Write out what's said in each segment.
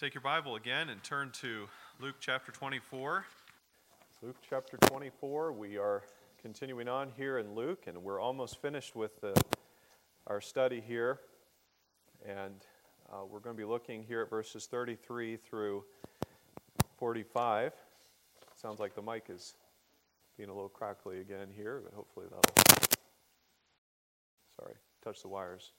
Take your Bible again and turn to Luke chapter 24. Luke chapter 24. We are continuing on here in Luke, and we're almost finished with our study here. And we're going to be looking here at verses 33 through 45. Sounds like the mic is being a little crackly again here, but hopefully that'll... Sorry, touch the wires.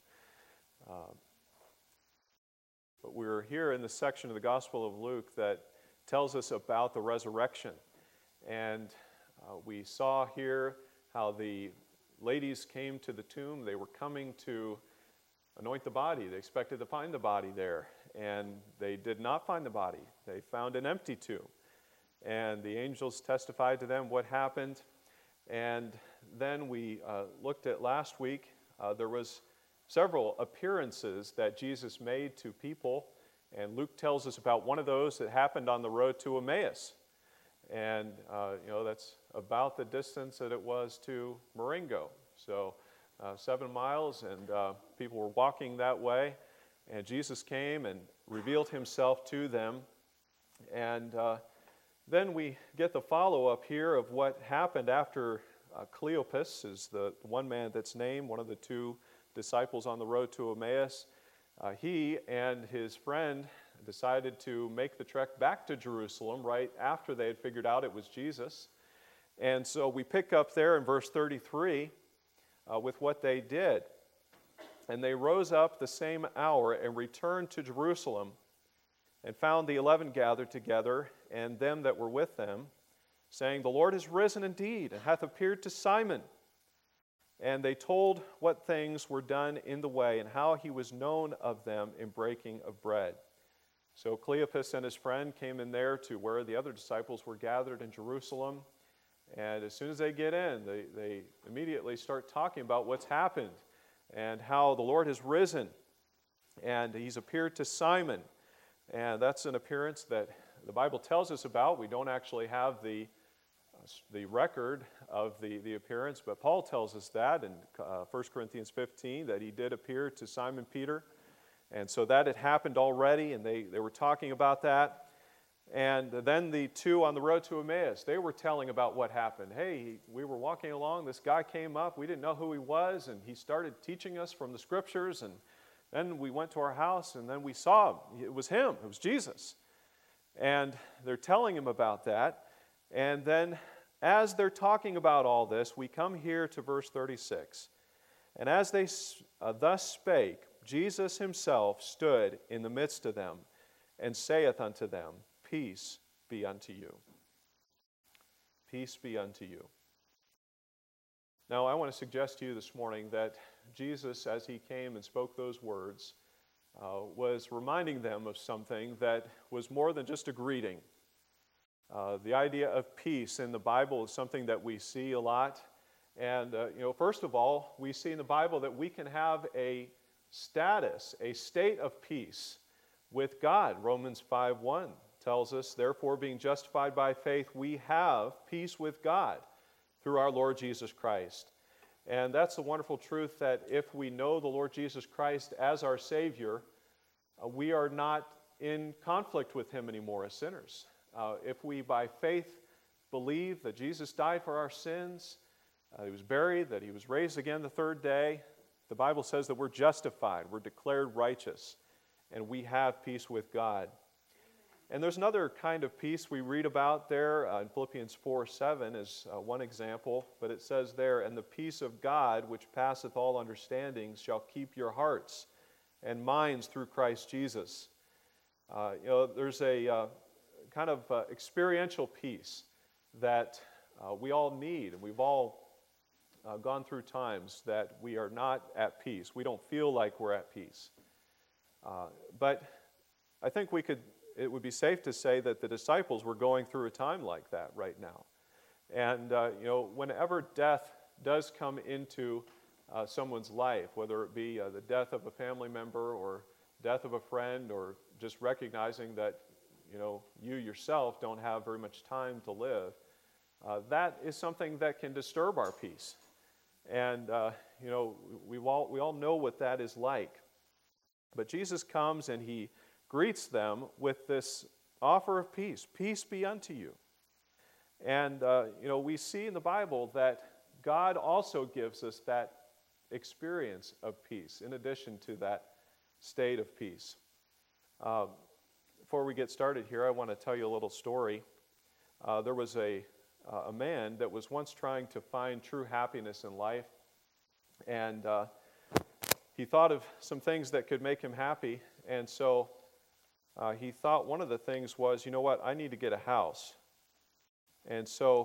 But we're here in the section of the Gospel of Luke that tells us about the resurrection. And we saw here how the ladies came to the tomb. They were coming to anoint the body. They expected to find the body there. And they did not find the body. They found an empty tomb. And the angels testified to them what happened. And then we looked at last week, there was several appearances that Jesus made to people, and Luke tells us about one of those that happened on the road to Emmaus. And, that's about the distance that it was to Marengo. So 7 miles, and people were walking that way, and Jesus came and revealed himself to them. And then we get the follow-up here of what happened after Cleopas is the one man that's named, one of the two disciples on the road to Emmaus. He and his friend decided to make the trek back to Jerusalem right after they had figured out it was Jesus. And so we pick up there in verse 33 with what they did. And they rose up the same hour and returned to Jerusalem and found the 11 gathered together and them that were with them, saying, "The Lord is risen indeed, and hath appeared to Simon." And they told what things were done in the way, and how he was known of them in breaking of bread. So Cleopas and his friend came in there to where the other disciples were gathered in Jerusalem. And as soon as they get in, they immediately start talking about what's happened and how the Lord has risen. And he's appeared to Simon. And that's an appearance that the Bible tells us about. We don't actually have the record of the appearance, but Paul tells us that in 1 Corinthians 15, that he did appear to Simon Peter. And so that had happened already, and they were talking about that. And then the two on the road to Emmaus, they were telling about what happened. Hey, we were walking along, this guy came up, we didn't know who he was, and he started teaching us from the Scriptures, and then we went to our house, and then we saw him. It was Jesus. And they're telling him about that. And then as they're talking about all this, we come here to verse 36. And as they thus spake, Jesus himself stood in the midst of them, and saith unto them, Peace be unto you. Peace be unto you. Now, I want to suggest to you this morning that Jesus, as he came and spoke those words, was reminding them of something that was more than just a greeting. The idea of peace in the Bible is something that we see a lot. And, first of all, we see in the Bible that we can have a status, a state of peace with God. Romans 5:1 tells us, "Therefore, being justified by faith, we have peace with God through our Lord Jesus Christ." And that's the wonderful truth that if we know the Lord Jesus Christ as our Savior, we are not in conflict with him anymore as sinners. If we by faith believe that Jesus died for our sins, he was buried, that he was raised again the third day, the Bible says that we're justified, we're declared righteous, and we have peace with God. And there's another kind of peace we read about there in Philippians 4:7 is one example, but it says there, "And the peace of God, which passeth all understanding, shall keep your hearts and minds through Christ Jesus." There's a kind of experiential peace that we all need, and we've all gone through times that we are not at peace. We don't feel like we're at peace. But I think it would be safe to say that the disciples were going through a time like that right now. And, whenever death does come into someone's life, whether it be the death of a family member or death of a friend, or just recognizing that you yourself don't have very much time to live, that is something that can disturb our peace. And, we all know what that is like. But Jesus comes and he greets them with this offer of peace. Peace be unto you. And, we see in the Bible that God also gives us that experience of peace in addition to that state of peace. Before we get started here, I want to tell you a little story. There was a man that was once trying to find true happiness in life, and he thought of some things that could make him happy, and so he thought one of the things was, I need to get a house. And so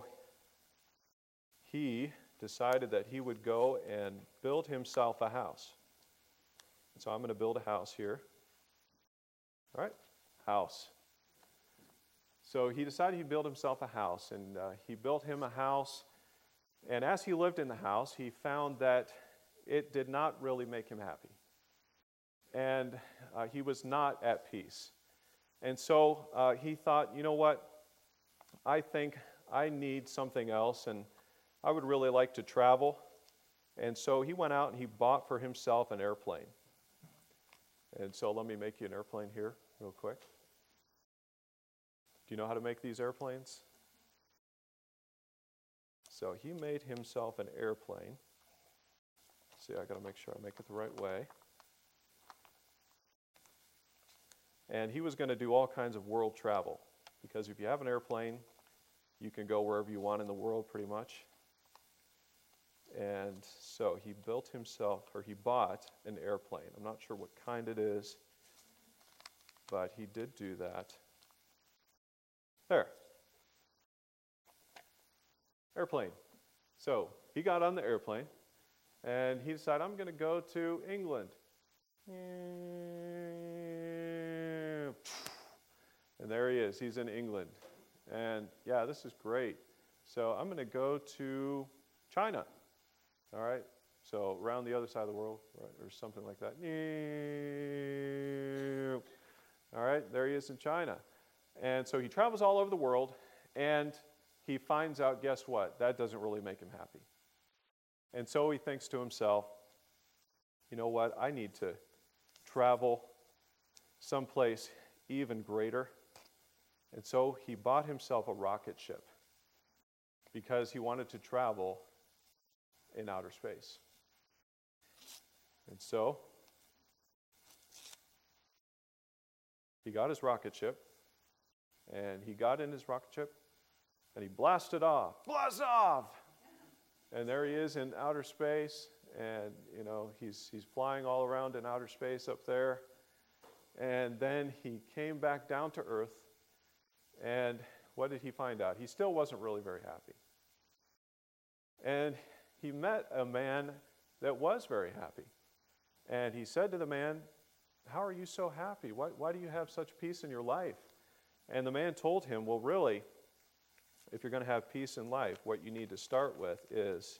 he decided that he would go and build himself a house. So I'm going to build a house here. All right, house. So he decided he'd build himself a house, and he built him a house. And as he lived in the house, he found that it did not really make him happy. And he was not at peace. And so he thought, I think I need something else, and I would really like to travel. And so he went out and he bought for himself an airplane. And so let me make you an airplane here real quick. Do you know how to make these airplanes? So he made himself an airplane. See, I got to make sure I make it the right way. And he was going to do all kinds of world travel, because if you have an airplane, you can go wherever you want in the world pretty much. And so he bought an airplane. I'm not sure what kind it is, but he did do that. There. Airplane. So he got on the airplane, and he decided, I'm going to go to England. And there he is. He's in England. And yeah, this is great. So I'm going to go to China. All right? So around the other side of the world, right, or something like that. All right, there he is in China. And so he travels all over the world, and he finds out, guess what? That doesn't really make him happy. And so he thinks to himself, you know what? I need to travel someplace even greater. And so he bought himself a rocket ship because he wanted to travel in outer space. And so he got his rocket ship, and he got in his rocket ship, and he blasted off. Blast off! And there he is in outer space, and he's flying all around in outer space up there. And then he came back down to Earth, and what did he find out? He still wasn't really very happy. And he met a man that was very happy. And he said to the man, how are you so happy? Why do you have such peace in your life? And the man told him, well, really, if you're going to have peace in life, what you need to start with is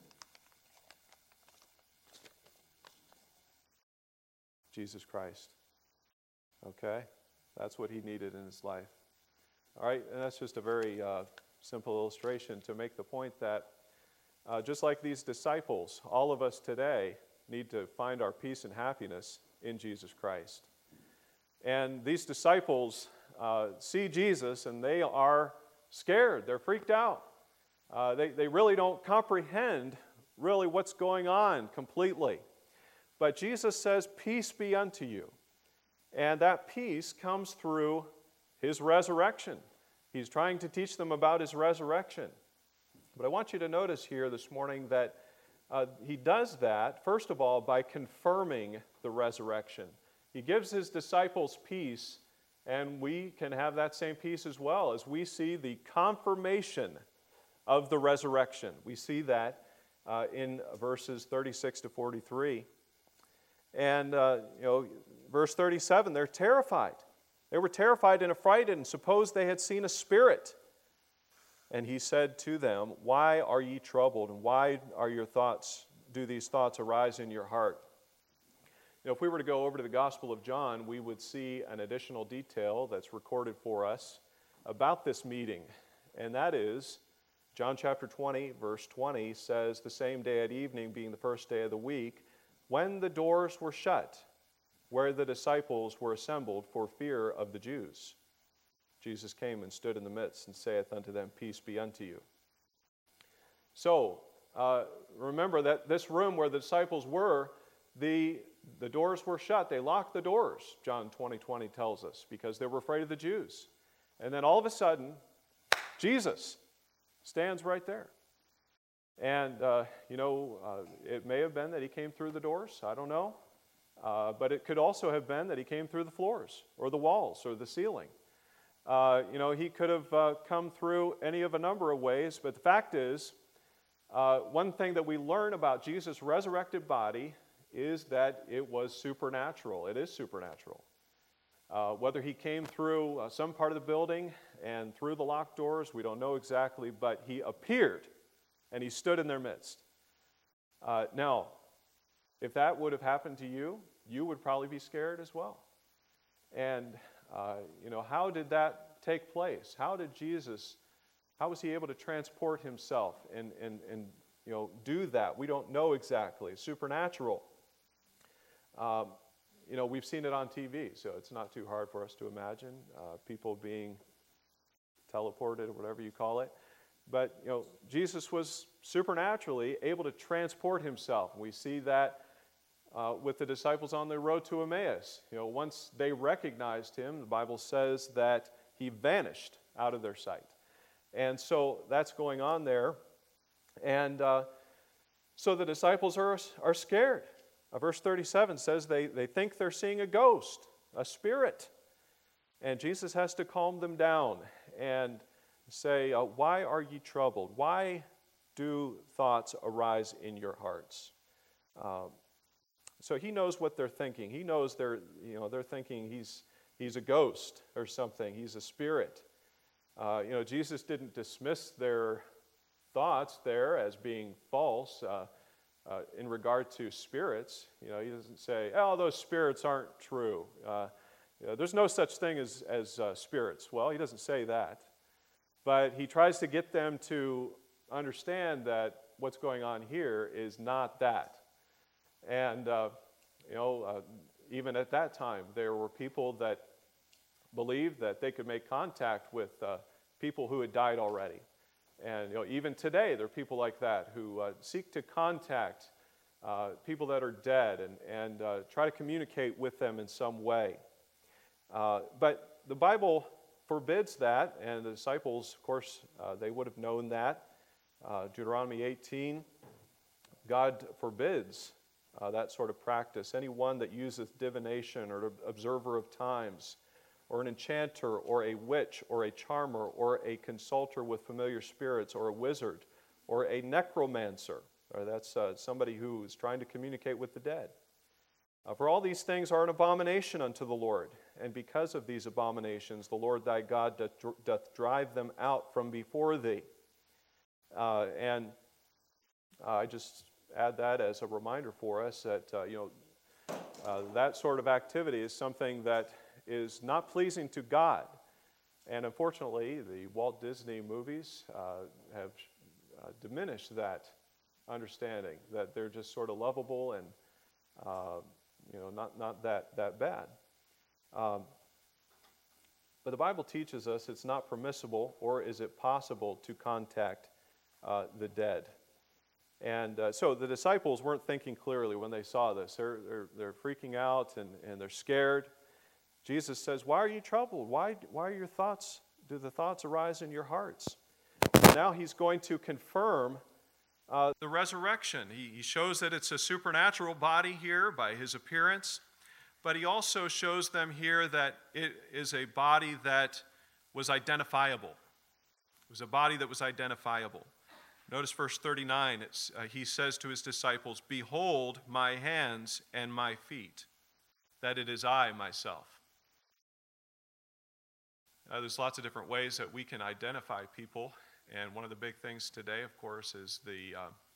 Jesus Christ. Okay? That's what he needed in his life. All right? And that's just a very simple illustration to make the point that just like these disciples, all of us today need to find our peace and happiness in Jesus Christ. And these disciples see Jesus, and they are scared. They're freaked out. They really don't comprehend really what's going on completely. But Jesus says, peace be unto you. And that peace comes through his resurrection. He's trying to teach them about his resurrection. But I want you to notice here this morning that he does that, first of all, by confirming the resurrection. He gives his disciples peace, and we can have that same peace as well as we see the confirmation of the resurrection. We see that in verses 36 to 43. And, verse 37, they're terrified. They were terrified and affrighted and supposed they had seen a spirit. And he said to them, why are ye troubled, and why do these thoughts arise in your heart? If we were to go over to the Gospel of John, we would see an additional detail that's recorded for us about this meeting. And that is, John chapter 20, verse 20 says, the same day at evening, being the first day of the week, when the doors were shut, where the disciples were assembled for fear of the Jews. Jesus came and stood in the midst and saith unto them, Peace be unto you. So, remember that this room where the disciples were, the doors were shut. They locked the doors, John 20:20 tells us, because they were afraid of the Jews. And then all of a sudden, Jesus stands right there. And, it may have been that he came through the doors. I don't know. But it could also have been that he came through the floors or the walls or the ceiling. He could have come through any of a number of ways. But the fact is, one thing that we learn about Jesus' resurrected body is that it was supernatural. It is supernatural. Whether he came through some part of the building and through the locked doors, we don't know exactly, but he appeared and he stood in their midst. Now, if that would have happened to you, you would probably be scared as well. And, how did that take place? How was he able to transport himself and do that? We don't know exactly. It's supernatural. We've seen it on TV, so it's not too hard for us to imagine people being teleported or whatever you call it. But, Jesus was supernaturally able to transport himself. We see that with the disciples on the road to Emmaus. Once they recognized him, the Bible says that he vanished out of their sight. And so that's going on there. And so the disciples are scared. Verse 37 says they think they're seeing a ghost, a spirit. And Jesus has to calm them down and say, why are ye troubled? Why do thoughts arise in your hearts? So he knows what they're thinking. He knows they're thinking he's a ghost or something. He's a spirit. Jesus didn't dismiss their thoughts there as being false in regard to spirits. He doesn't say, oh, those spirits aren't true. There's no such thing as spirits. Well, he doesn't say that. But he tries to get them to understand that what's going on here is not that. And, even at that time, there were people that believed that they could make contact with people who had died already. And, even today, there are people like that who seek to contact people that are dead and try to communicate with them in some way. But the Bible forbids that, and the disciples, of course, they would have known that. Deuteronomy 18, God forbids that sort of practice. Anyone that useth divination or observer of times, or an enchanter, or a witch, or a charmer, or a consulter with familiar spirits, or a wizard, or a necromancer, or that's somebody who is trying to communicate with the dead. For all these things are an abomination unto the Lord, and because of these abominations the Lord thy God doth drive them out from before thee. And I just add that as a reminder for us that that sort of activity is something that is not pleasing to God. And unfortunately, the Walt Disney movies have diminished that understanding, that they're just sort of lovable and not that bad. But the Bible teaches us it's not permissible, or is it possible, to contact the dead. And so the disciples weren't thinking clearly when they saw this. They're freaking out and they're scared. Jesus says, why are you troubled? Why are your thoughts, do the thoughts arise in your hearts? Now he's going to confirm the resurrection. He shows that it's a supernatural body here by his appearance, but he also shows them here that it is a body that was identifiable. It was a body that was identifiable. Notice verse 39, he says to his disciples, behold my hands and my feet, that it is I myself. There's lots of different ways that we can identify people, and one of the big things today, of course, is the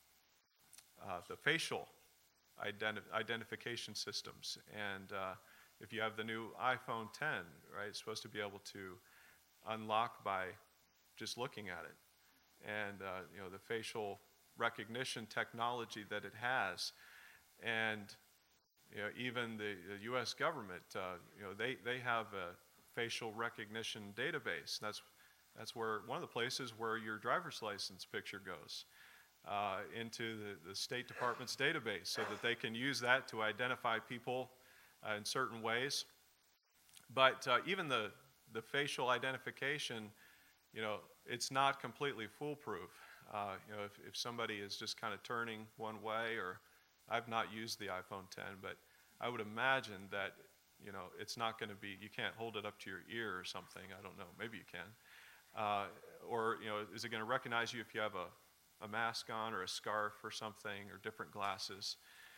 facial identification systems. And if you have the new iPhone 10, right, it's supposed to be able to unlock by just looking at it. And the facial recognition technology that it has. And even the U.S. government, they have a facial recognition database. That's where one of the places where your driver's license picture goes into the State Department's database, so that they can use that to identify people in certain ways. But even the facial identification, it's not completely foolproof. If somebody is just kind of turning one way, or I've not used the iPhone 10, but I would imagine that, it's not going to be, you can't hold it up to your ear or something. I don't know. Maybe you can. Or is it going to recognize you if you have a mask on or a scarf or something, or different glasses?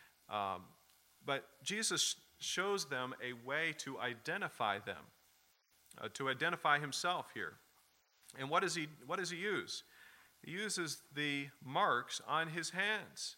But Jesus shows them a way to identify them, to identify himself here. And what does he use? He uses the marks on his hands.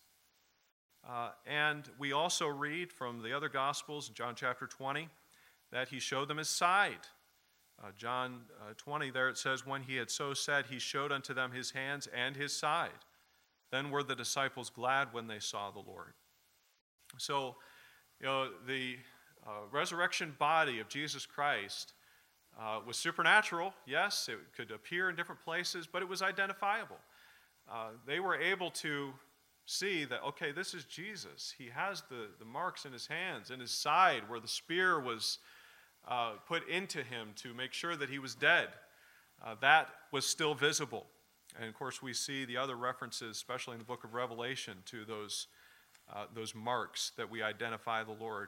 And we also read from the other Gospels, John chapter 20, that he showed them his side. John 20, there it says, when he had so said, he showed unto them his hands and his side. Then were the disciples glad when they saw the Lord. So, the resurrection body of Jesus Christ was supernatural. Yes, it could appear in different places, but it was identifiable. They were able to see that, okay, this is Jesus. He has the marks in his hands, in his side, where the spear was put into him to make sure that he was dead. That was still visible. And of course, we see the other references, especially in the book of Revelation, to those marks that we identify the Lord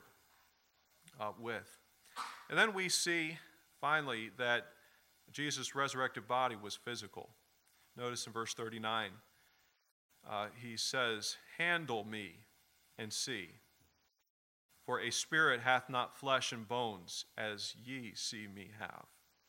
with. And then we see, finally, that Jesus' resurrected body was physical. Notice in verse 39, he says, handle me and see, for a spirit hath not flesh and bones, as ye see me have.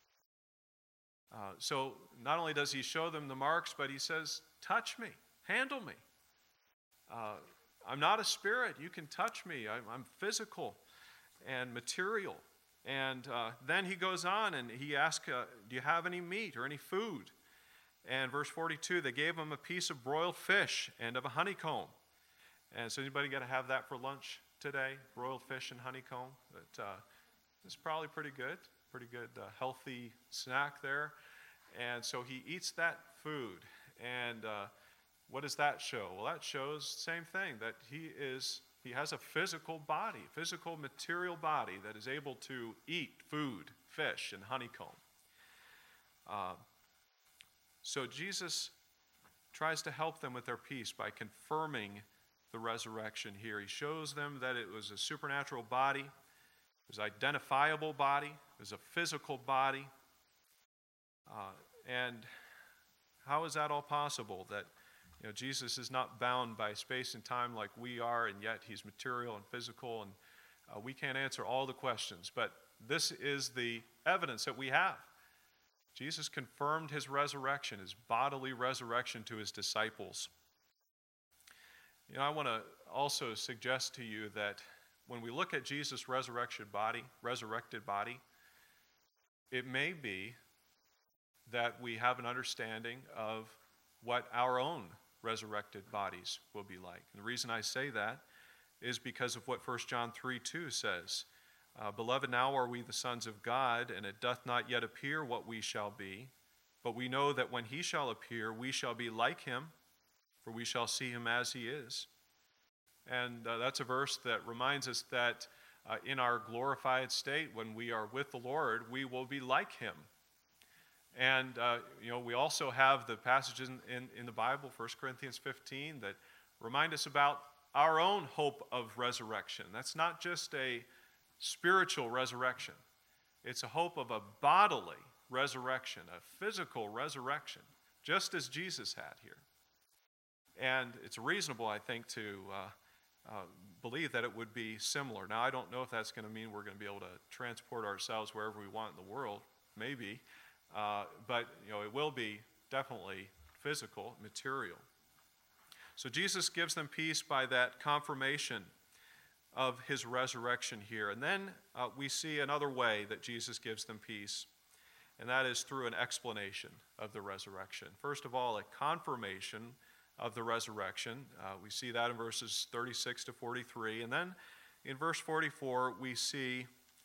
So not only does he show them the marks, but he says, touch me, handle me. I'm not a spirit. You can touch me. I'm physical and material. And then he goes on and he asks, do you have any meat or any food? And verse 42, they gave him a piece of broiled fish and of a honeycomb. And so anybody got to have that for lunch today? Broiled fish and honeycomb? It's probably pretty good healthy snack there. And so he eats that food. And what does that show? Well, that shows the same thing, that he has a physical body, physical material body that is able to eat food, fish, and honeycomb. So Jesus tries to help them with their peace by confirming the resurrection here. He shows them that it was a supernatural body, it was an identifiable body, it was a physical body. And how is that all possible? That Jesus is not bound by space and time like we are, and yet he's material and physical, and we can't answer all the questions. But this is the evidence that we have. Jesus confirmed his resurrection, his bodily resurrection to his disciples. I want to also suggest to you that when we look at Jesus' resurrected body, it may be that we have an understanding of what our own resurrected bodies will be like. And the reason I say that is because of what 1 John 3:2 says. Beloved, now are we the sons of God, and it doth not yet appear what we shall be. But we know that when he shall appear, we shall be like him, for we shall see him as he is. And that's a verse that reminds us that in our glorified state, when we are with the Lord, we will be like him. And, we also have the passages in the Bible, 1 Corinthians 15, that remind us about our own hope of resurrection. That's not just a spiritual resurrection. It's a hope of a bodily resurrection, a physical resurrection, just as Jesus had here. And it's reasonable, I think, to believe that it would be similar. Now, I don't know if that's going to mean we're going to be able to transport ourselves wherever we want in the world, maybe. But it will be definitely physical, material. So Jesus gives them peace by that confirmation of his resurrection here. And then we see another way that Jesus gives them peace, and that is through an explanation of the resurrection. First of all, a confirmation of the resurrection. We see that in verses 36 to 43. And then in verse 44, we see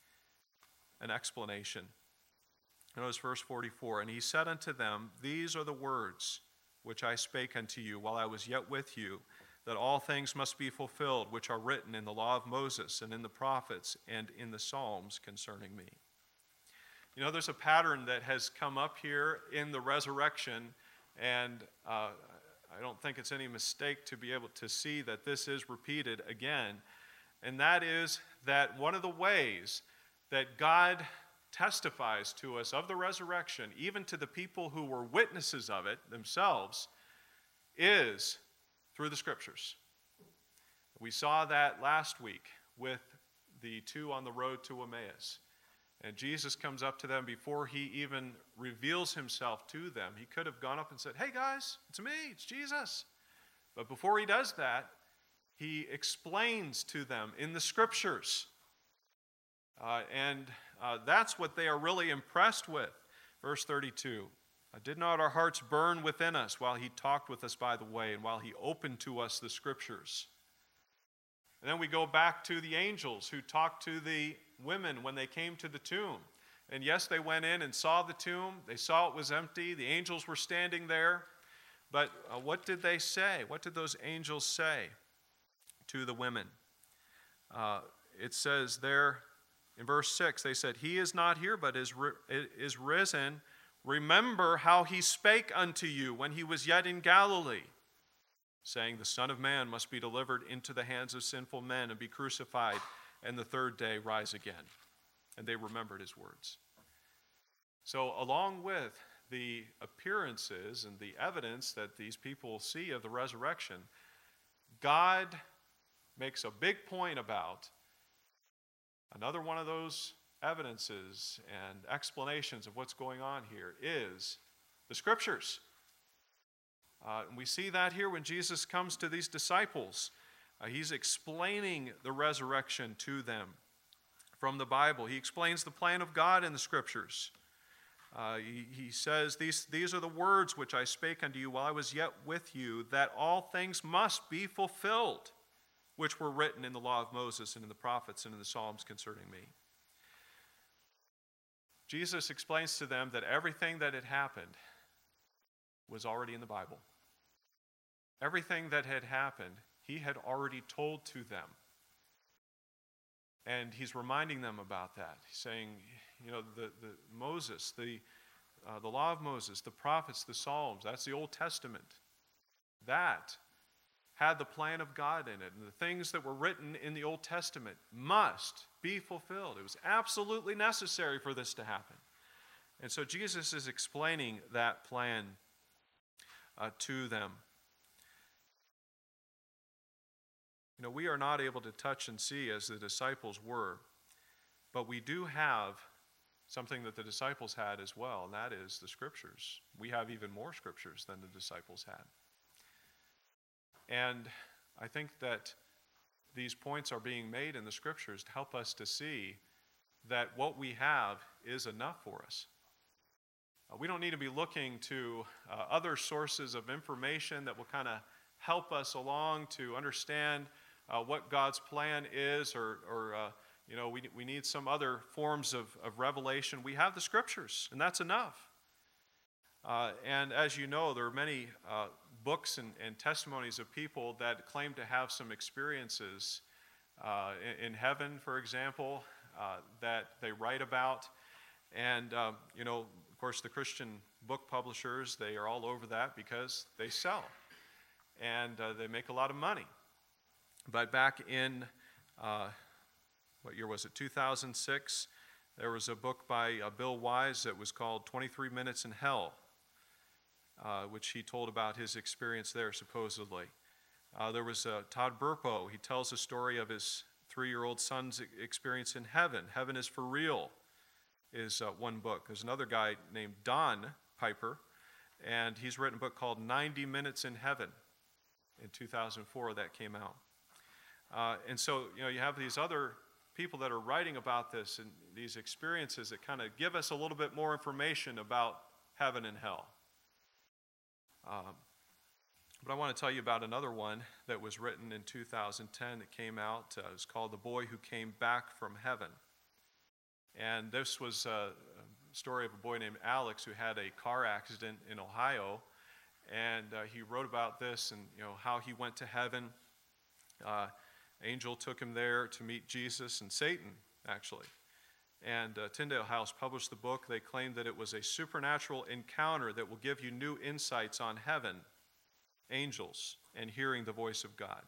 an explanation. Notice verse 44, "And he said unto them, These are the words which I spake unto you while I was yet with you, that all things must be fulfilled which are written in the law of Moses and in the prophets and in the Psalms concerning me." You know, there's a pattern that has come up here in the resurrection, and I don't think it's any mistake to be able to see that this is repeated again, and that is that one of the ways that God testifies to us of the resurrection, even to the people who were witnesses of it themselves, is through the Scriptures. We saw that last week with the two on the road to Emmaus. And Jesus comes up to them before he even reveals himself to them. He could have gone up and said, "Hey guys, it's me, it's Jesus." But before he does that, he explains to them in the Scriptures. And that's what they are really impressed with. Verse 32, "Did not our hearts burn within us while he talked with us by the way, and while he opened to us the Scriptures?" And then we go back to the angels who talked to the women when they came to the tomb. And yes, they went in and saw the tomb. They saw it was empty. The angels were standing there. But what did they say? What did those angels say to the women? It says there in verse 6, they said, "He is not here, but is risen. Remember how he spake unto you when he was yet in Galilee, saying, The Son of Man must be delivered into the hands of sinful men and be crucified, and the third day rise again." And they remembered his words. So along with the appearances and the evidence that these people see of the resurrection, God makes a big point about another one of those evidences and explanations of what's going on here is the Scriptures. And we see that here when Jesus comes to these disciples. He's explaining the resurrection to them from the Bible. He explains the plan of God in the Scriptures. He says, These are the words which I spake unto you while I was yet with you, that all things must be fulfilled, which were written in the law of Moses and in the prophets and in the Psalms concerning me. Jesus explains to them that everything that had happened was already in the Bible. Everything that had happened, he had already told to them. And he's reminding them about that. He's saying, you know, the Moses, the law of Moses, the prophets, the Psalms, that's the Old Testament. That had the plan of God in it. And the things that were written in the Old Testament must be fulfilled. It was absolutely necessary for this to happen. And so Jesus is explaining that plan to them. You know, we are not able to touch and see as the disciples were, but we do have something that the disciples had as well, and that is the Scriptures. We have even more Scriptures than the disciples had. And I think that these points are being made in the Scriptures to help us to see that what we have is enough for us. We don't need to be looking to other sources of information that will kind of help us along to understand what God's plan is, or you know, we need some other forms of revelation. We have the Scriptures, and that's enough. And as you know, there are many books and testimonies of people that claim to have some experiences in heaven, for example, that they write about. And, you know, of course, the Christian book publishers, they are all over that because they sell. And they make a lot of money. But back in, what year was it, 2006, there was a book by Bill Wise that was called 23 Minutes in Hell, which he told about his experience there, supposedly. There was Todd Burpo. He tells a story of his 3-year-old son's experience in heaven. Heaven is for Real is one book. There's another guy named Don Piper, and he's written a book called 90 Minutes in Heaven. In 2004, that came out. And so, you know, you have these other people that are writing about this and these experiences that kind of give us a little bit more information about heaven and hell. But I want to tell you about another one that was written in 2010 that came out. It was called The Boy Who Came Back from Heaven. And this was a story of a boy named Alex who had a car accident in Ohio. And he wrote about this and how he went to heaven. Angel took him there to meet Jesus and Satan, actually. And Tyndale House published the book. They claimed that it was a supernatural encounter that will give you new insights on heaven, angels, and hearing the voice of God.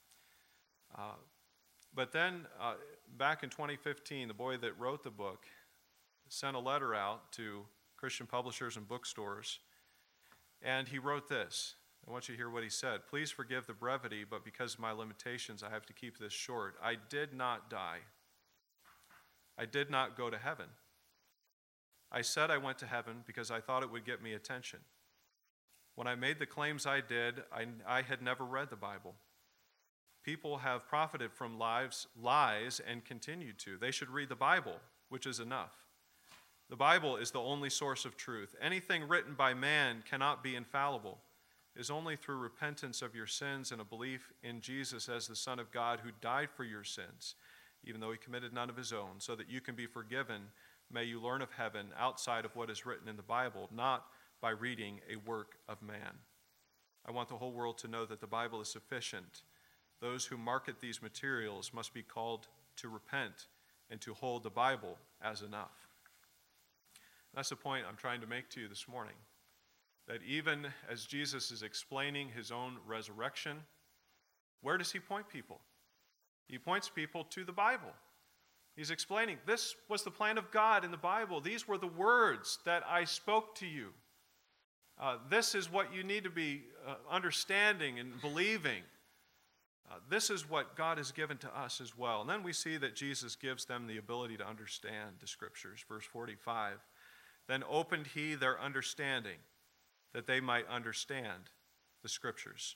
But then, back in 2015, the boy that wrote the book sent a letter out to Christian publishers and bookstores, and he wrote this. I want you to hear what he said. Please forgive the brevity, but because of my limitations, I have to keep this short. I did not die. I did not go to heaven. I said I went to heaven because I thought it would get me attention. When I made the claims I did, I had never read the Bible. People have profited from lies and continue to. They should read the Bible, which is enough. The Bible is the only source of truth. Anything written by man cannot be infallible. It is only through repentance of your sins and a belief in Jesus as the Son of God who died for your sins, even though he committed none of his own, so that you can be forgiven. May you learn of heaven outside of what is written in the Bible, not by reading a work of man. I want the whole world to know that the Bible is sufficient. Those who market these materials must be called to repent and to hold the Bible as enough. That's the point I'm trying to make to you this morning, that even as Jesus is explaining his own resurrection, where does he point people? He points people to the Bible. He's explaining, this was the plan of God in the Bible. These were the words that I spoke to you. This is what you need to be understanding and believing. This is what God has given to us as well. And then we see that Jesus gives them the ability to understand the Scriptures. Verse 45, then opened he their understanding, that they might understand the Scriptures.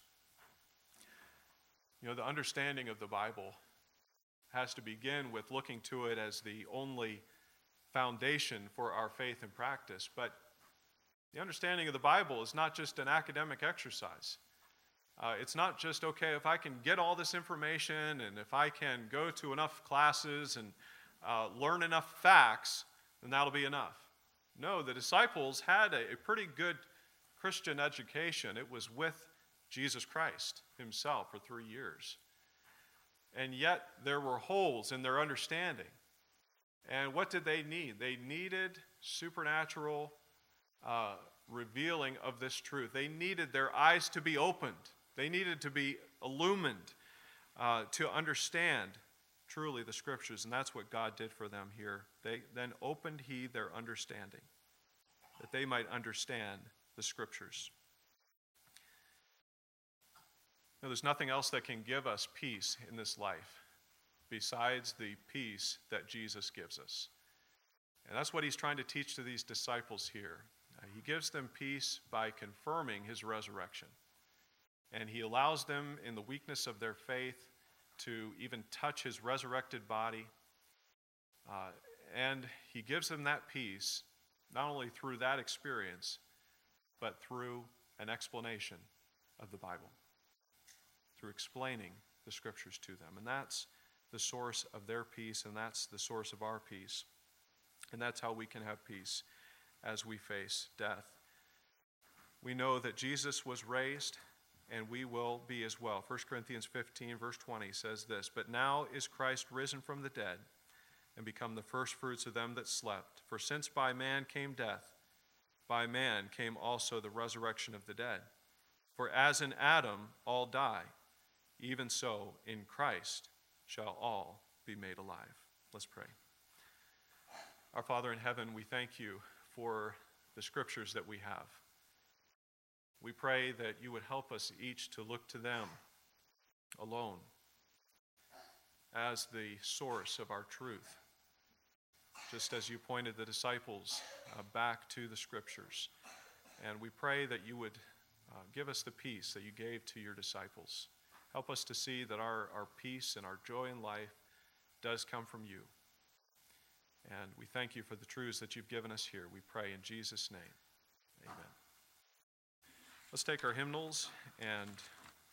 The understanding of the Bible has to begin with looking to it as the only foundation for our faith and practice. But the understanding of the Bible is not just an academic exercise. It's not just, okay, if I can get all this information and if I can go to enough classes and learn enough facts, then that'll be enough. No, the disciples had a pretty good Christian education. It was with Jesus Christ himself for 3 years. And yet there were holes in their understanding. And what did they need? They needed supernatural revealing of this truth. They needed their eyes to be opened. They needed to be illumined to understand truly the Scriptures. And that's what God did for them here. Then opened he their understanding, that they might understand the Scriptures. Now, there's nothing else that can give us peace in this life besides the peace that Jesus gives us. And that's what he's trying to teach to these disciples here. He gives them peace by confirming his resurrection. And he allows them, in the weakness of their faith, to even touch his resurrected body. And he gives them that peace, not only through that experience, but through an explanation of the Bible, through explaining the Scriptures to them. And that's the source of their peace, and that's the source of our peace. And that's how we can have peace as we face death. We know that Jesus was raised, and we will be as well. 1 Corinthians 15, verse 20 says this, but now is Christ risen from the dead and become the firstfruits of them that slept. For since by man came death, by man came also the resurrection of the dead. For as in Adam all die, even so in Christ shall all be made alive. Let's pray. Our Father in heaven, we thank you for the Scriptures that we have. We pray that you would help us each to look to them alone as the source of our truth, just as you pointed the disciples back to the Scriptures. And we pray that you would give us the peace that you gave to your disciples. Help us to see that our peace and our joy in life does come from you. And we thank you for the truths that you've given us here. We pray in Jesus' name. Amen. Let's take our hymnals and